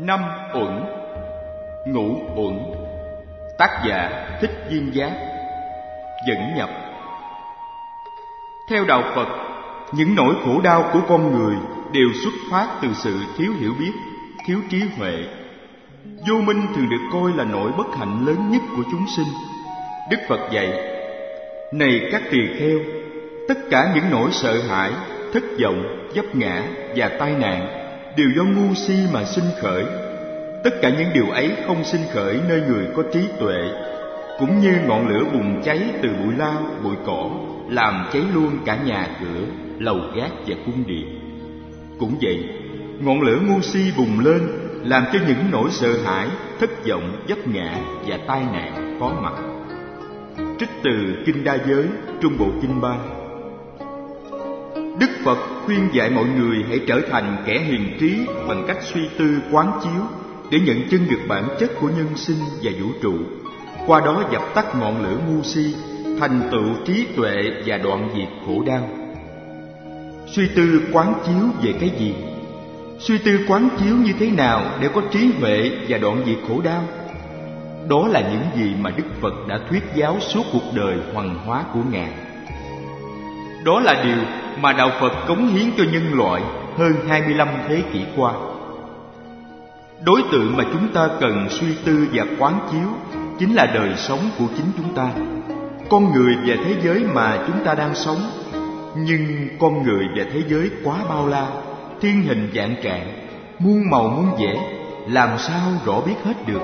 Năm uẩn. Ngũ uẩn. Tác giả Thích Viên Giác. Dẫn nhập. Theo đạo Phật, những nỗi khổ đau của con người đều xuất phát từ sự thiếu hiểu biết, thiếu trí huệ. Vô minh thường được coi là nỗi bất hạnh lớn nhất của chúng sinh. Đức Phật dạy: này các tỳ kheo, tất cả những nỗi sợ hãi, thất vọng, vấp ngã và tai nạn đều do ngu si mà sinh khởi. Tất cả những điều ấy không sinh khởi nơi người có trí tuệ, cũng như ngọn lửa bùng cháy từ bụi lao, bụi cỏ, làm cháy luôn cả nhà cửa, lầu gác và cung điện. Cũng vậy, ngọn lửa ngu si bùng lên, làm cho những nỗi sợ hãi, thất vọng, vấp ngã và tai nạn có mặt. Trích từ Kinh Đa Giới, Trung Bộ Kinh 3. Đức Phật khuyên dạy mọi người hãy trở thành kẻ hiền trí bằng cách suy tư quán chiếu để nhận chân được bản chất của nhân sinh và vũ trụ, qua đó dập tắt ngọn lửa ngu si, thành tựu trí tuệ và đoạn diệt khổ đau. Suy tư quán chiếu về cái gì? Suy tư quán chiếu như thế nào để có trí huệ và đoạn diệt khổ đau? Đó là những gì mà Đức Phật đã thuyết giáo suốt cuộc đời hoằng hóa của Ngài. Đó là điều mà đạo Phật cống hiến cho nhân loại hơn 25 thế kỷ qua. Đối tượng mà chúng ta cần suy tư và quán chiếu chính là đời sống của chính chúng ta, con người và thế giới mà chúng ta đang sống. Nhưng con người và thế giới quá bao la, thiên hình vạn trạng, muôn màu muôn vẻ, làm sao rõ biết hết được.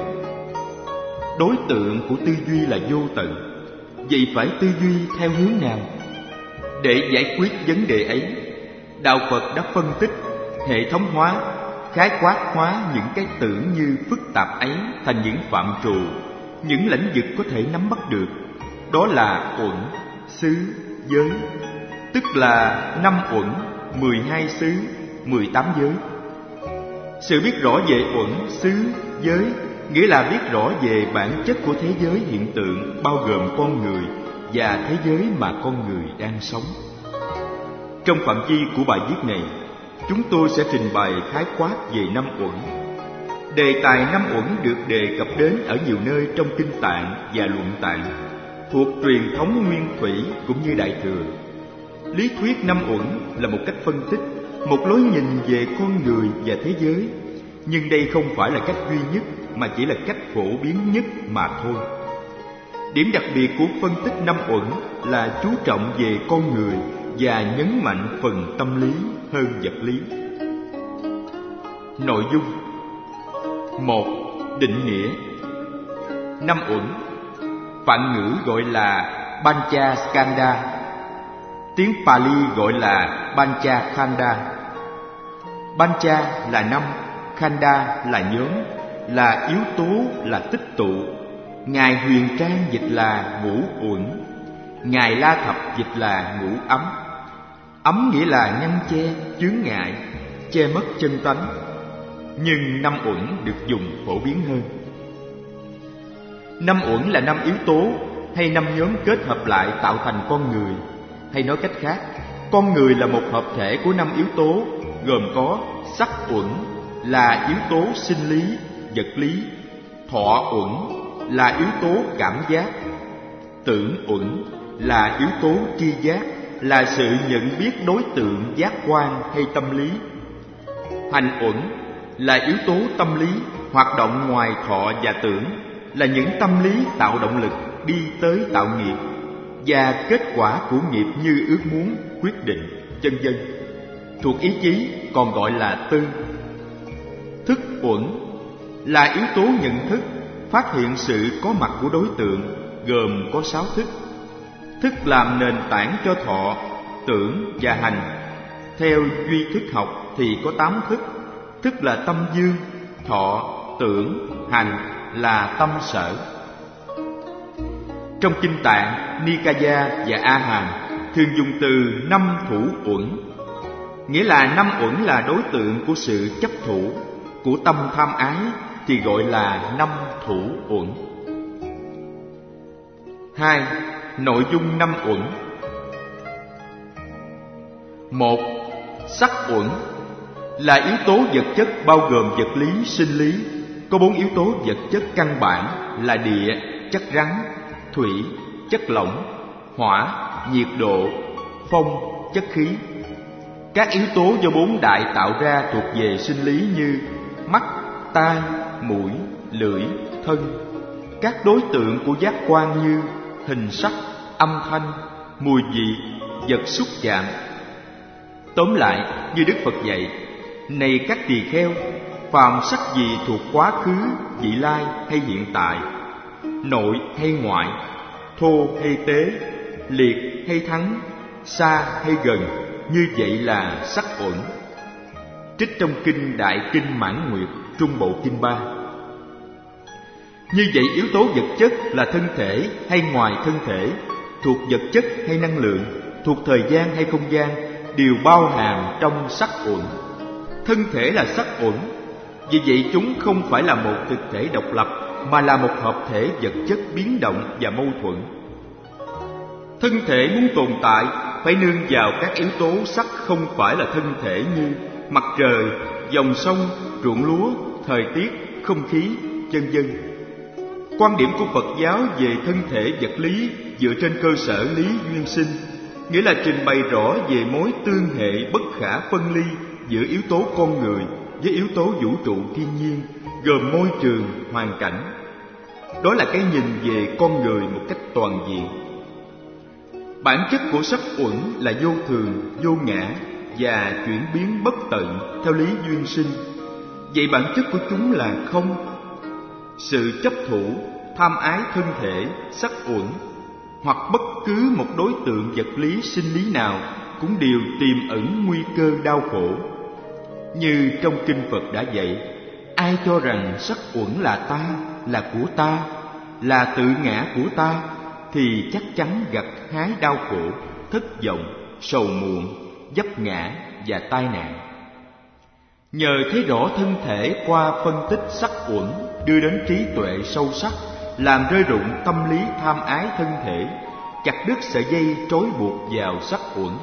Đối tượng của tư duy là vô tận, vậy phải tư duy theo hướng nào? Để giải quyết vấn đề ấy, đạo Phật đã phân tích, hệ thống hóa, khái quát hóa những cái tưởng như phức tạp ấy thành những phạm trù, những lĩnh vực có thể nắm bắt được. Đó là uẩn, xứ, giới, tức là 5 uẩn, 12 xứ, 18 giới. Sự biết rõ về uẩn, xứ, giới nghĩa là biết rõ về bản chất của thế giới hiện tượng, bao gồm con người và thế giới mà con người đang sống. Trong phạm vi của bài viết này, chúng tôi sẽ trình bày khái quát về 5 uẩn. Đề tài 5 uẩn được đề cập đến ở nhiều nơi trong Kinh Tạng và Luận Tạng, thuộc truyền thống Nguyên Thủy cũng như Đại Thừa. Lý thuyết 5 uẩn là một cách phân tích, một lối nhìn về con người và thế giới, nhưng đây không phải là cách duy nhất, mà chỉ là cách phổ biến nhất mà thôi. Điểm đặc biệt của phân tích 5 uẩn là chú trọng về con người và nhấn mạnh phần tâm lý hơn vật lý. Nội dung: 1. Định nghĩa. 5 uẩn, Phạn ngữ gọi là Pancha Skandha, tiếng Pali gọi là Pancha Khanda. Pancha là 5, Khanda là nhóm, là yếu tố, là tích tụ. Ngài Huyền Trang dịch là ngũ uẩn, Ngài La Thập dịch là ngũ ấm. Ấm nghĩa là ngăn che, chướng ngại, che mất chân tánh, nhưng 5 uẩn được dùng phổ biến hơn. 5 uẩn là 5 yếu tố hay 5 nhóm kết hợp lại tạo thành con người. Hay nói cách khác, con người là một hợp thể của 5 yếu tố, gồm có sắc uẩn là yếu tố sinh lý, vật lý, thọ uẩn là yếu tố cảm giác, tưởng uẩn là yếu tố tri giác, là sự nhận biết đối tượng giác quan hay tâm lý, hành uẩn là yếu tố tâm lý, hoạt động ngoài thọ và tưởng, là những tâm lý tạo động lực đi tới tạo nghiệp và kết quả của nghiệp như ước muốn, quyết định, vân vân, thuộc ý chí, còn gọi là tư. Thức uẩn là yếu tố nhận thức, phát hiện sự có mặt của đối tượng, gồm có 6 thức. Thức làm nền tảng cho thọ, tưởng và hành. Theo duy thức học thì có 8 thức. Thức là tâm dương, thọ, tưởng, hành là tâm sở. Trong Kinh Tạng, Nikaya và A Hàm thường dùng từ 5 thủ uẩn, nghĩa là 5 uẩn là đối tượng của sự chấp thủ, của tâm tham ái thì gọi là 5 thủ uẩn. 2. Nội dung 5 uẩn. 1. Sắc uẩn Là yếu tố vật chất bao gồm vật lý, sinh lý. Có 4 yếu tố vật chất căn bản là địa, chất rắn, thủy, chất lỏng, hỏa, nhiệt độ, phong, chất khí. Các yếu tố do 4 đại tạo ra thuộc về sinh lý như mắt, tai, mũi, lưỡi, thân. Các đối tượng của giác quan như hình sắc, âm thanh, mùi vị, vật xúc chạm. Tóm lại, như Đức Phật dạy: này các tỳ kheo, phàm sắc gì thuộc quá khứ, vị lai hay hiện tại, nội hay ngoại, thô hay tế, liệt hay thắng, xa hay gần, như vậy là sắc uẩn. Trích trong kinh Đại Kinh Mãn Nguyệt, Trung Bộ Kinh 3. Như vậy, yếu tố vật chất là thân thể hay ngoài thân thể, thuộc vật chất hay năng lượng, thuộc thời gian hay không gian, đều bao hàm trong sắc uẩn. Thân thể là sắc uẩn, vì vậy chúng không phải là một thực thể độc lập, mà là một hợp thể vật chất biến động và mâu thuẫn. Thân thể muốn tồn tại phải nương vào các yếu tố sắc không phải là thân thể như mặt trời, dòng sông, ruộng lúa, thời tiết, không khí, vân vân. Quan điểm của Phật giáo về thân thể vật lý dựa trên cơ sở lý duyên sinh, nghĩa là trình bày rõ về mối tương hệ bất khả phân ly giữa yếu tố con người với yếu tố vũ trụ thiên nhiên, gồm môi trường, hoàn cảnh. Đó là cái nhìn về con người một cách toàn diện. Bản chất của sắc uẩn là vô thường, vô ngã và chuyển biến bất tận theo lý duyên sinh. Vậy bản chất của chúng là không. Sự chấp thủ, tham ái thân thể, sắc uẩn hoặc bất cứ một đối tượng vật lý sinh lý nào cũng đều tiềm ẩn nguy cơ đau khổ. Như trong kinh Phật đã dạy, ai cho rằng sắc uẩn là ta, là của ta, là tự ngã của ta, thì chắc chắn gặt hái đau khổ, thất vọng, sầu muộn, vấp ngã và tai nạn. Nhờ thấy rõ thân thể qua phân tích sắc uẩn, đưa đến trí tuệ sâu sắc, làm rơi rụng tâm lý tham ái thân thể, chặt đứt sợi dây trói buộc vào sắc uẩn.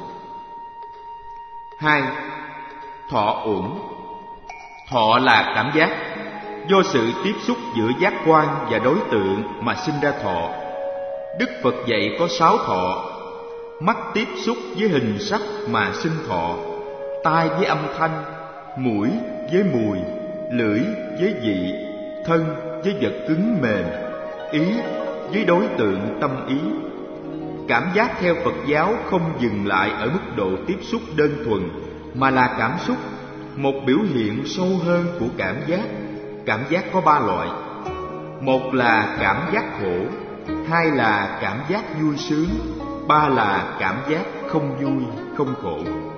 2. Thọ uẩn. Thọ là cảm giác, do sự tiếp xúc giữa giác quan và đối tượng mà sinh ra thọ. Đức Phật dạy có 6 thọ: mắt tiếp xúc với hình sắc mà sinh thọ, tai với âm thanh, mũi với mùi, lưỡi với vị, thân với vật cứng mềm, ý với đối tượng tâm ý. Cảm giác theo Phật giáo không dừng lại ở mức độ tiếp xúc đơn thuần, mà là cảm xúc, một biểu hiện sâu hơn của cảm giác. Cảm giác có 3 loại: một là cảm giác khổ, 2 là cảm giác vui sướng, 3 là cảm giác không vui, không khổ.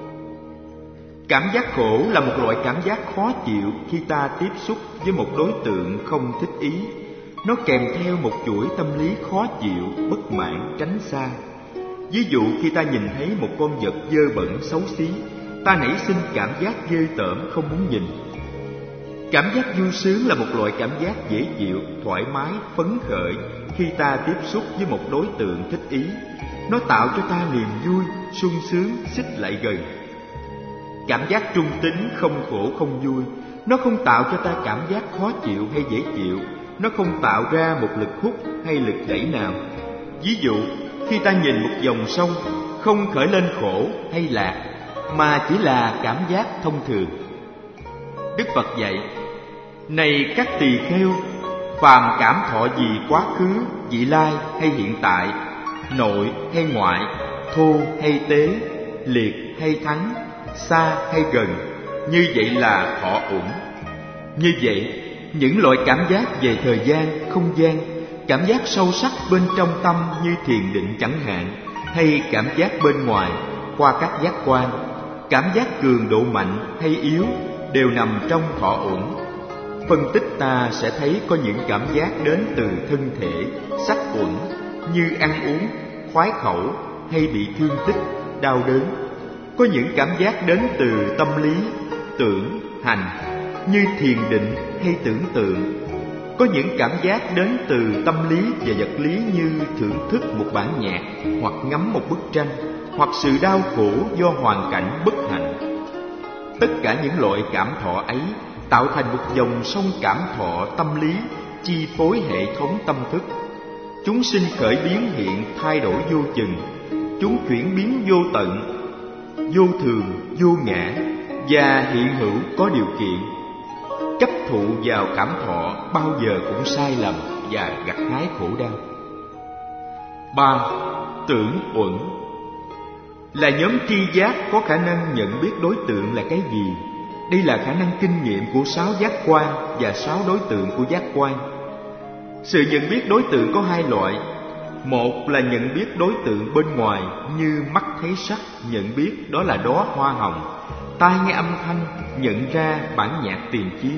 Cảm giác khổ là một loại cảm giác khó chịu khi ta tiếp xúc với một đối tượng không thích ý. Nó kèm theo một chuỗi tâm lý khó chịu, bất mãn, tránh xa. Ví dụ khi ta nhìn thấy một con vật dơ bẩn xấu xí, ta nảy sinh cảm giác ghê tởm, không muốn nhìn. Cảm giác vui sướng là một loại cảm giác dễ chịu, thoải mái, phấn khởi khi ta tiếp xúc với một đối tượng thích ý. Nó tạo cho ta niềm vui, sung sướng, xích lại gần. Cảm giác trung tính, không khổ, không vui. Nó không tạo cho ta cảm giác khó chịu hay dễ chịu. Nó không tạo ra một lực hút hay lực đẩy nào. Ví dụ, khi ta nhìn một dòng sông, không khởi lên khổ hay lạc, mà chỉ là cảm giác thông thường. Đức Phật dạy: này các tỳ kheo, phàm cảm thọ gì quá khứ, vị lai hay hiện tại, nội hay ngoại, thô hay tế, liệt hay thắng, xa hay gần, như vậy là thọ uẩn. Như vậy, những loại cảm giác về thời gian, không gian, cảm giác sâu sắc bên trong tâm như thiền định chẳng hạn, hay cảm giác bên ngoài qua các giác quan, cảm giác cường độ mạnh hay yếu đều nằm trong thọ uẩn. Phân tích ta sẽ thấy có những cảm giác đến từ thân thể, sắc uẩn, như ăn uống, khoái khẩu hay bị thương tích, đau đớn. Có những cảm giác đến từ tâm lý, tưởng, hành, như thiền định hay tưởng tượng. Có những cảm giác đến từ tâm lý và vật lý như thưởng thức một bản nhạc, hoặc ngắm một bức tranh, hoặc sự đau khổ do hoàn cảnh bất hạnh. tất cả những loại cảm thọ ấy tạo thành một dòng sông cảm thọ tâm lý chi phối hệ thống tâm thức. Chúng sinh khởi biến hiện thay đổi vô chừng, chúng chuyển biến vô tận, vô thường, vô ngã và hiện hữu có điều kiện. Chấp thụ vào cảm thọ bao giờ cũng sai lầm và gặt hái khổ đau. 3. Tưởng uẩn là nhóm tri giác có khả năng nhận biết đối tượng là cái gì. Đây là khả năng kinh nghiệm của 6 giác quan và 6 đối tượng của giác quan. Sự nhận biết đối tượng có 2 loại. Một là nhận biết đối tượng bên ngoài, như mắt thấy sắc, nhận biết đó là đóa hoa hồng, tai nghe âm thanh, nhận ra bản nhạc tiền chiến.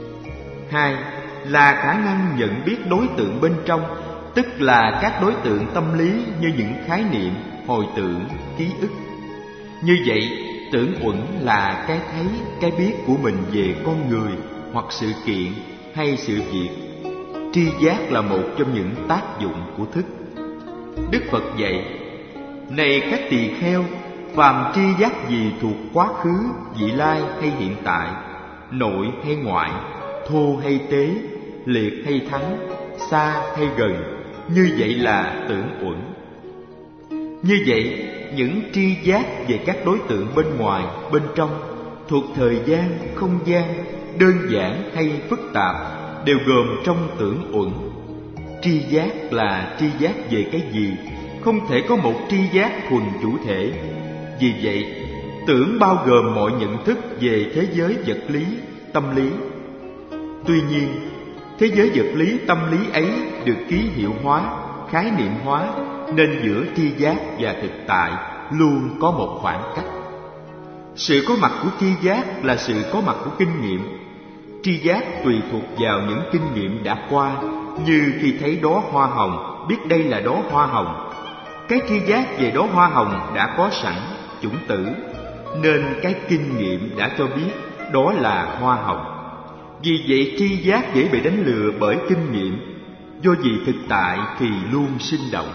2 là khả năng nhận biết đối tượng bên trong, tức là các đối tượng tâm lý như những khái niệm, hồi tưởng, ký ức. Như vậy, tưởng uẩn là cái thấy, cái biết của mình về con người hoặc sự kiện hay sự việc. Tri giác là một trong những tác dụng của thức. Đức Phật dạy: này các tỳ kheo, phàm tri giác gì thuộc quá khứ, vị lai hay hiện tại, nội hay ngoại, thô hay tế, liệt hay thắng, xa hay gần, như vậy là tưởng uẩn. Như vậy, những tri giác về các đối tượng bên ngoài, bên trong, thuộc thời gian, không gian, đơn giản hay phức tạp, đều gồm trong tưởng uẩn. Tri giác là tri giác về cái gì, không thể có một tri giác thuần chủ thể. Vì vậy, tưởng bao gồm mọi nhận thức về thế giới vật lý, tâm lý. Tuy nhiên, thế giới vật lý, tâm lý ấy được ký hiệu hóa, khái niệm hóa, nên giữa tri giác và thực tại luôn có một khoảng cách. Sự có mặt của tri giác là sự có mặt của kinh nghiệm. Tri giác tùy thuộc vào những kinh nghiệm đã qua, như khi thấy đóa hoa hồng, biết đây là đóa hoa hồng. Cái tri giác về đóa hoa hồng đã có sẵn, chủng tử, nên cái kinh nghiệm đã cho biết đó là hoa hồng. Vì vậy tri giác dễ bị đánh lừa bởi kinh nghiệm, do vì thực tại thì luôn sinh động.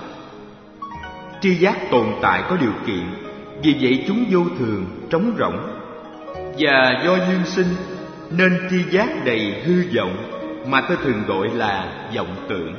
Tri giác tồn tại có điều kiện, vì vậy chúng vô thường, trống rỗng. Và do duyên sinh nên tri giác đầy hư vọng, mà tôi thường gọi là vọng tưởng.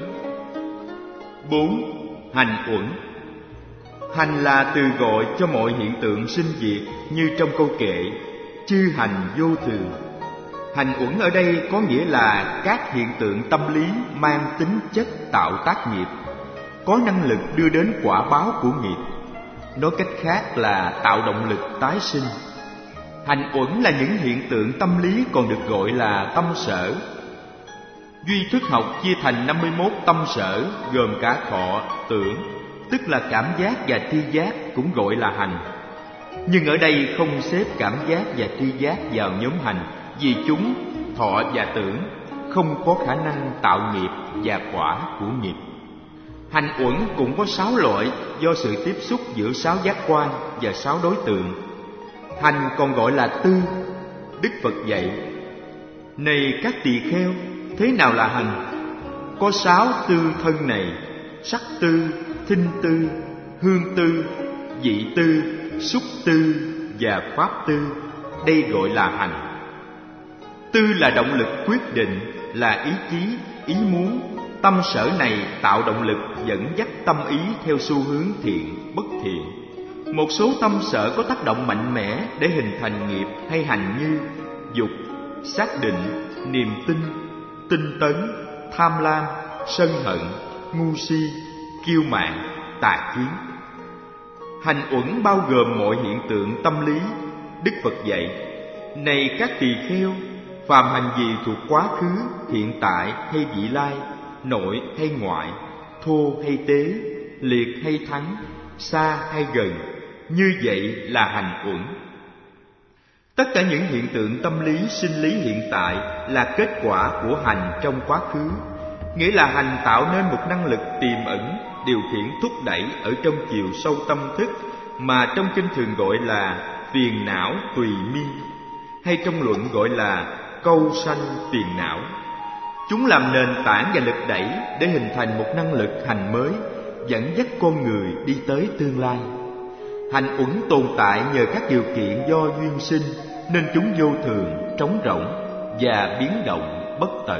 4. Hành uẩn. Hành là từ gọi cho mọi hiện tượng sinh diệt, như trong câu kệ chư hành vô thường. Hành uẩn ở đây có nghĩa là các hiện tượng tâm lý mang tính chất tạo tác nghiệp, có năng lực đưa đến quả báo của nghiệp. Nói cách khác là tạo động lực tái sinh. Hành uẩn là những hiện tượng tâm lý còn được gọi là tâm sở. Duy thức học chia thành 51 tâm sở, gồm cả thọ, tưởng, tức là cảm giác và tri giác, cũng gọi là hành. Nhưng ở đây không xếp cảm giác và tri giác vào nhóm hành, vì chúng, thọ và tưởng, không có khả năng tạo nghiệp và quả của nghiệp. Hành uẩn cũng có 6 loại do sự tiếp xúc giữa 6 giác quan và 6 đối tượng. Hành còn gọi là tư. Đức Phật dạy: này các tỳ kheo, thế nào là hành? Có 6 tư thân này: sắc tư, thinh tư, hương tư, vị tư, xúc tư và pháp tư. Đây gọi là hành. Tư là động lực quyết định, là ý chí, ý muốn. Tâm sở này tạo động lực dẫn dắt tâm ý theo xu hướng thiện, bất thiện. Một số tâm sở có tác động mạnh mẽ để hình thành nghiệp hay hành, như dục, xác định, niềm tin, tinh tấn, tham lam, sân hận, ngu si, kiêu mạn, tà kiến. Hành uẩn bao gồm mọi hiện tượng tâm lý. Đức Phật dạy: này các tỳ kheo, phàm hành gì thuộc quá khứ, hiện tại hay vị lai, nội hay ngoại, thô hay tế, liệt hay thắng, xa hay gần, như vậy là hành uẩn. Tất cả những hiện tượng tâm lý, sinh lý hiện tại là kết quả của hành trong quá khứ, nghĩa là hành tạo nên một năng lực tiềm ẩn, điều khiển thúc đẩy ở trong chiều sâu tâm thức, mà trong kinh thường gọi là phiền não tùy miên, hay trong luận gọi là câu sanh phiền não. Chúng làm nền tảng và lực đẩy để hình thành một năng lực hành mới, dẫn dắt con người đi tới tương lai. Hành uẩn tồn tại nhờ các điều kiện do duyên sinh, nên chúng vô thường, trống rỗng và biến động bất tận.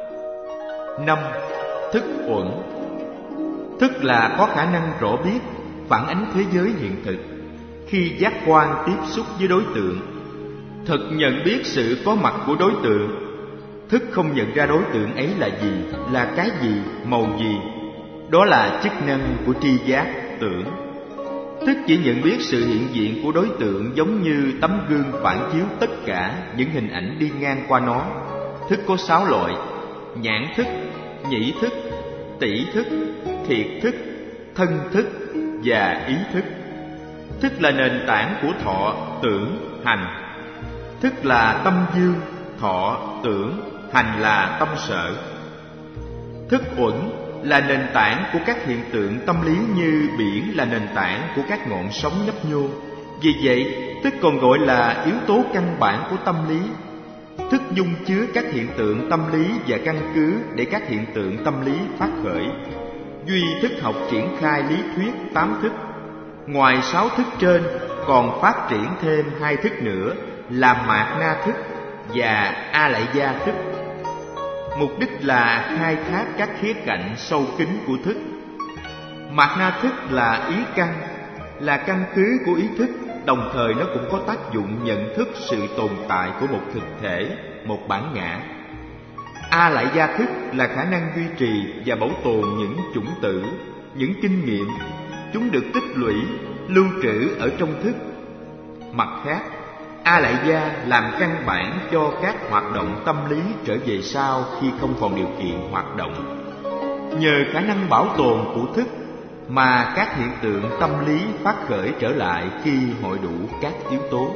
5. Thức uẩn. Thức là có khả năng rõ biết, phản ánh thế giới hiện thực. Khi giác quan tiếp xúc với đối tượng, thực nhận biết sự có mặt của đối tượng. Thức không nhận ra đối tượng ấy là gì, là cái gì, màu gì. Đó là chức năng của tri giác, tưởng. Thức chỉ nhận biết sự hiện diện của đối tượng giống như tấm gương phản chiếu tất cả những hình ảnh đi ngang qua nó. Thức có 6 loại: nhãn thức, nhĩ thức, tỷ thức, thiệt thức, thân thức và ý thức. Thức là nền tảng của thọ, tưởng, hành. Thức là tâm dương, thọ, tưởng, hành là tâm sở. Thức uẩn là nền tảng của các hiện tượng tâm lý như biển là nền tảng của các ngọn sóng nhấp nhô. Vì vậy, thức còn gọi là yếu tố căn bản của tâm lý. Thức dung chứa các hiện tượng tâm lý và căn cứ để các hiện tượng tâm lý phát khởi. Duy thức học triển khai lý thuyết 8 thức. Ngoài 6 thức trên, còn phát triển thêm 2 thức nữa là mạt na thức và a lại gia thức. Mục đích là khai thác các khía cạnh sâu kín của thức. Mạt na thức là ý căn, là căn cứ của ý thức, đồng thời nó cũng có tác dụng nhận thức sự tồn tại của một thực thể, một bản ngã. A lại gia thức là khả năng duy trì và bảo tồn những chủng tử, những kinh nghiệm. Chúng được tích lũy, lưu trữ ở trong thức. Mặt khác, A lại gia làm căn bản cho các hoạt động tâm lý trở về sau khi không còn điều kiện hoạt động. Nhờ khả năng bảo tồn của thức mà các hiện tượng tâm lý phát khởi trở lại khi hội đủ các yếu tố.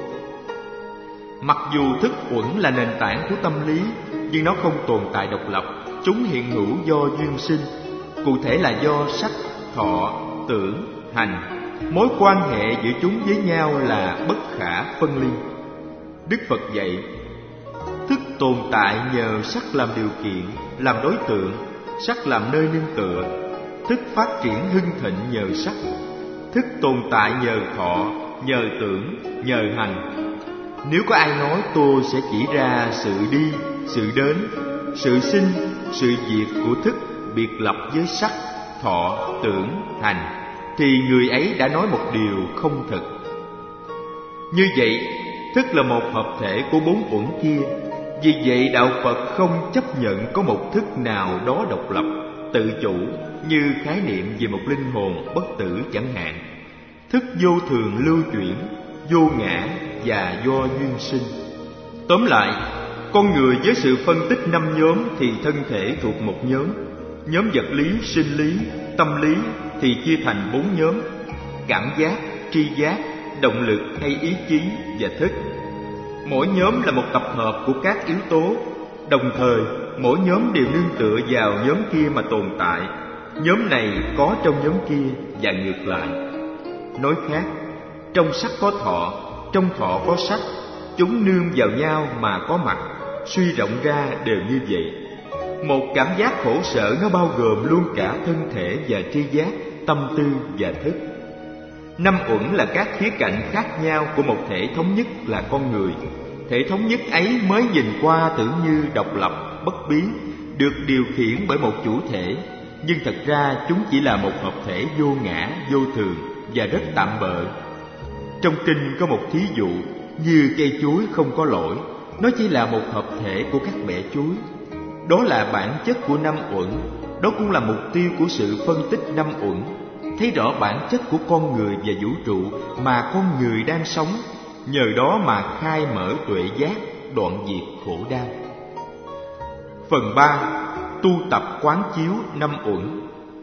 Mặc dù thức uẩn là nền tảng của tâm lý, nhưng nó không tồn tại độc lập. Chúng hiện hữu do duyên sinh, cụ thể là do sắc, thọ, tưởng, hành. Mối quan hệ giữa chúng với nhau là bất khả phân ly. Đức Phật dạy, thức tồn tại nhờ sắc làm điều kiện, làm đối tượng, sắc làm nơi nương tựa. Thức phát triển hưng thịnh nhờ sắc. Thức tồn tại nhờ thọ, nhờ tưởng, nhờ hành. Nếu có ai nói tôi sẽ chỉ ra sự đi, sự đến, sự sinh, sự diệt của thức biệt lập với sắc, thọ, tưởng, hành, thì người ấy đã nói một điều không thật. Như vậy, thức là một hợp thể của 4 uẩn kia. Vì vậy đạo Phật không chấp nhận có một thức nào đó độc lập, tự chủ, như khái niệm về một linh hồn bất tử chẳng hạn. Thức vô thường lưu chuyển, vô ngã và do duyên sinh. Tóm lại, con người với sự phân tích 5 nhóm thì thân thể thuộc một nhóm. Nhóm vật lý, sinh lý, tâm lý thì chia thành 4 nhóm: cảm giác, tri giác, động lực hay ý chí và thức. Mỗi nhóm là một tập hợp của các yếu tố. Đồng thời, mỗi nhóm đều nương tựa vào nhóm kia mà tồn tại. Nhóm này có trong nhóm kia và ngược lại. Nói khác, trong sắc có thọ, trong thọ có sắc. Chúng nương vào nhau mà có mặt. Suy rộng ra đều như vậy. Một cảm giác khổ sở nó bao gồm luôn cả thân thể và tri giác, tâm tư và thức. 5 uẩn là các khía cạnh khác nhau của một thể thống nhất là con người. Thể thống nhất ấy mới nhìn qua tưởng như độc lập, bất biến, được điều khiển bởi một chủ thể, nhưng thật ra chúng chỉ là một hợp thể vô ngã, vô thường và rất tạm bợ. Trong kinh có một thí dụ như cây chuối không có lỗi, nó chỉ là một hợp thể của các bẻ chuối. Đó là bản chất của 5 uẩn. Đó cũng là mục tiêu của sự phân tích 5 uẩn. Thấy rõ bản chất của con người và vũ trụ mà con người đang sống, nhờ đó mà khai mở tuệ giác, đoạn diệt khổ đau. Phần 3. Tu tập quán chiếu 5 uẩn.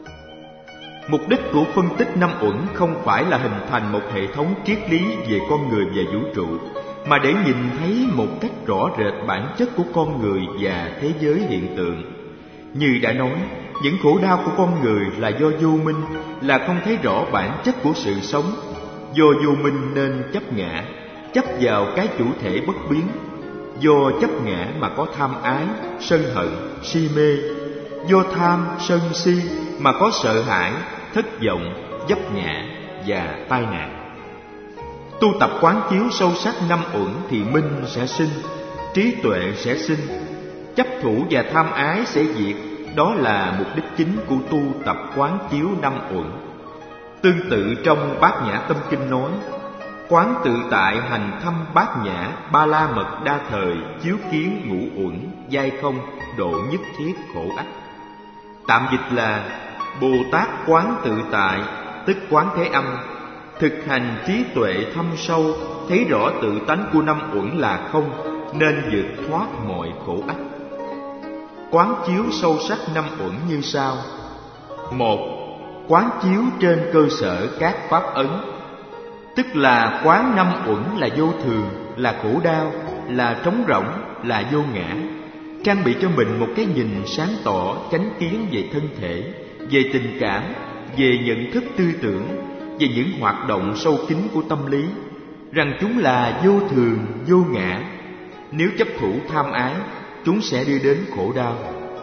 Mục đích của phân tích 5 uẩn không phải là hình thành một hệ thống triết lý về con người và vũ trụ, mà để nhìn thấy một cách rõ rệt bản chất của con người và thế giới hiện tượng. Như đã nói, những khổ đau của con người là do vô minh, là không thấy rõ bản chất của sự sống. Do vô minh nên chấp ngã, chấp vào cái chủ thể bất biến. Do chấp ngã mà có tham ái, sân hận, si mê. Do tham, sân, si mà có sợ hãi, thất vọng, vấp ngã và tai nạn. Tu tập quán chiếu sâu sắc năm uẩn thì minh sẽ sinh, trí tuệ sẽ sinh, chấp thủ và tham ái sẽ diệt. Đó là mục đích chính của tu tập quán chiếu năm uẩn. Tương tự trong Bát Nhã Tâm Kinh nói: quán tự tại hành thâm bát nhã, ba la mật đa thời, chiếu kiến ngũ uẩn, giai không, độ nhất thiết khổ ách. Tạm dịch là Bồ Tát quán tự tại, tức quán thế âm, thực hành trí tuệ thâm sâu, thấy rõ tự tánh của năm uẩn là không, nên vượt thoát mọi khổ ách. Quán chiếu sâu sắc năm uẩn như sau. 1. Quán chiếu trên cơ sở các pháp ấn, tức là quán năm uẩn là vô thường, là khổ đau, là trống rỗng, là vô ngã. Trang bị cho mình một cái nhìn sáng tỏ, chánh kiến về thân thể, về tình cảm, về nhận thức tư tưởng, về những hoạt động sâu kín của tâm lý, rằng chúng là vô thường, vô ngã. Nếu chấp thủ tham ái, chúng sẽ đưa đến khổ đau.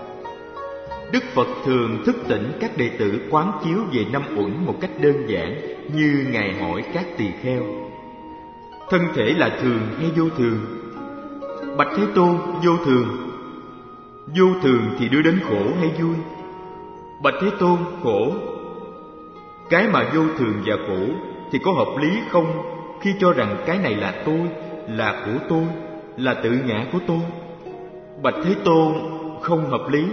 Đức Phật thường thức tỉnh các đệ tử quán chiếu về năm uẩn một cách đơn giản, như Ngài hỏi các tỳ kheo: thân thể là thường hay vô thường? Bạch Thế Tôn, vô thường. Vô thường thì đưa đến khổ hay vui? Bạch Thế Tôn, khổ. Cái mà vô thường và khổ thì có hợp lý không khi cho rằng cái này là tôi, là của tôi, là tự ngã của tôi? Bạch Thế Tôn, không hợp lý.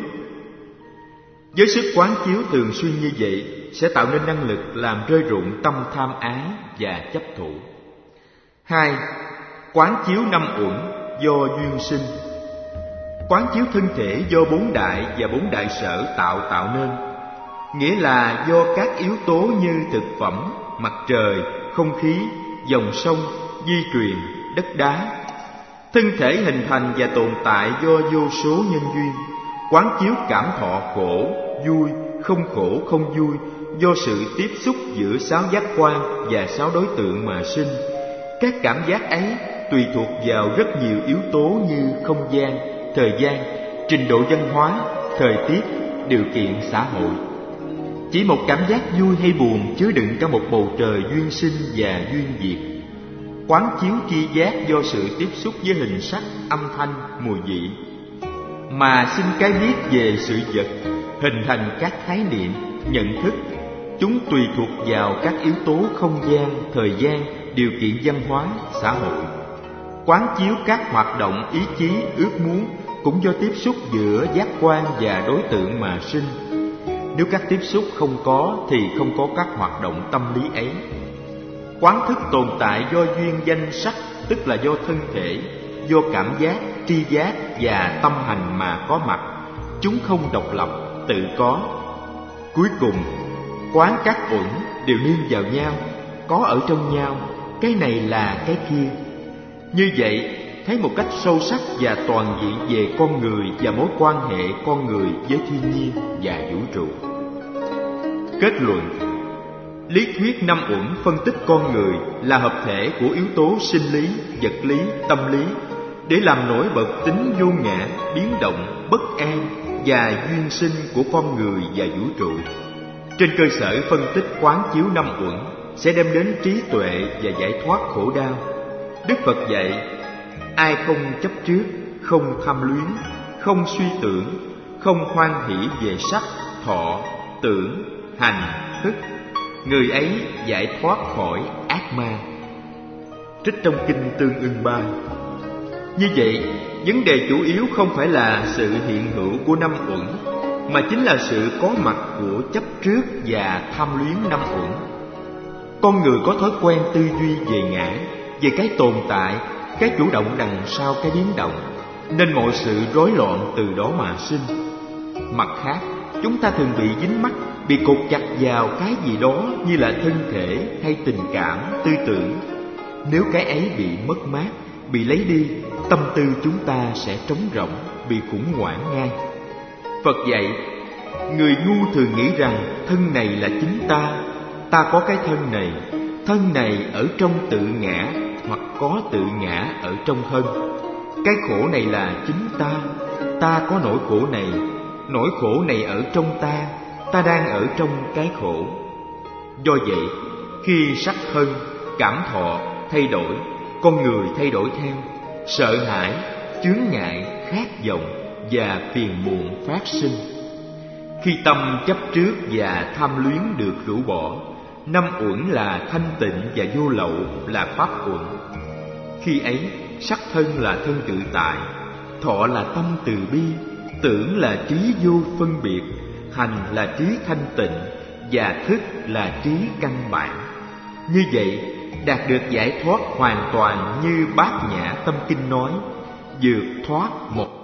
Với sức quán chiếu thường xuyên như vậy sẽ tạo nên năng lực làm rơi rụng tâm tham ái và chấp thủ. 2. Quán chiếu năm uẩn do duyên sinh. Quán chiếu thân thể do bốn đại và bốn đại sở tạo nên, nghĩa là do các yếu tố như thực phẩm, mặt trời, không khí, dòng sông, di truyền, đất đá. Thân thể hình thành và tồn tại do vô số nhân duyên. Quán chiếu cảm thọ khổ, vui, không khổ, không vui, do sự tiếp xúc giữa 6 giác quan và 6 đối tượng mà sinh. Các cảm giác ấy tùy thuộc vào rất nhiều yếu tố như không gian, thời gian, trình độ văn hóa, thời tiết, điều kiện xã hội. Chỉ một cảm giác vui hay buồn chứa đựng cả một bầu trời duyên sinh và duyên diệt. Quán chiếu tri giác do sự tiếp xúc với hình sắc, âm thanh, mùi vị, mà sinh cái biết về sự vật, hình thành các khái niệm, nhận thức. Chúng tùy thuộc vào các yếu tố không gian, thời gian, điều kiện văn hóa, xã hội. Quán chiếu các hoạt động ý chí, ước muốn cũng do tiếp xúc giữa giác quan và đối tượng mà sinh. Nếu các tiếp xúc không có thì không có các hoạt động tâm lý ấy. Quán thức tồn tại do duyên danh sắc, tức là do thân thể, do cảm giác, tri giác và tâm hành mà có mặt. Chúng không độc lập, tự có. Cuối cùng, quán các uẩn đều nương vào nhau, có ở trong nhau, cái này là cái kia. Như vậy, thấy một cách sâu sắc và toàn diện về con người và mối quan hệ con người với thiên nhiên và vũ trụ. Kết luận: lý thuyết năm uẩn phân tích con người là hợp thể của yếu tố sinh lý, vật lý, tâm lý để làm nổi bật tính vô ngã, biến động, bất an và duyên sinh của con người và vũ trụ. Trên cơ sở phân tích quán chiếu năm uẩn sẽ đem đến trí tuệ và giải thoát khổ đau. Đức Phật dạy: ai không chấp trước, không tham luyến, không suy tưởng, không hoan hỷ về sắc, thọ, tưởng, hành, thức, người ấy giải thoát khỏi ác ma. Trích trong Kinh Tương Ưng 3. Như vậy, vấn đề chủ yếu không phải là sự hiện hữu của năm uẩn, mà chính là sự có mặt của chấp trước và tham luyến năm uẩn. Con người có thói quen tư duy về ngã, về cái tồn tại, cái chủ động đằng sau cái biến động, nên mọi sự rối loạn từ đó mà sinh. Mặt khác, chúng ta thường bị dính mắc, bị cột chặt vào cái gì đó như là thân thể hay tình cảm, tư tưởng. Nếu cái ấy bị mất mát, bị lấy đi, tâm tư chúng ta sẽ trống rỗng, bị khủng hoảng ngay. Phật dạy, người ngu thường nghĩ rằng thân này là chính ta, ta có cái thân này ở trong tự ngã, hoặc có tự ngã ở trong thân. Cái khổ này là chính ta có nỗi khổ này ở trong ta đang ở trong cái khổ. Do vậy, khi sắc thân, cảm thọ, thay đổi, con người thay đổi theo. Sợ hãi, chướng ngại, khát vọng và phiền muộn phát sinh. Khi tâm chấp trước và tham luyến được rũ bỏ, năm uẩn là thanh tịnh và vô lậu là pháp uẩn. Khi ấy, sắc thân là thân tự tại, thọ là tâm từ bi, tưởng là trí vô phân biệt, hành là trí thanh tịnh và thức là trí căn bản. Như vậy, đạt được giải thoát hoàn toàn như Bát Nhã Tâm Kinh nói, vượt thoát một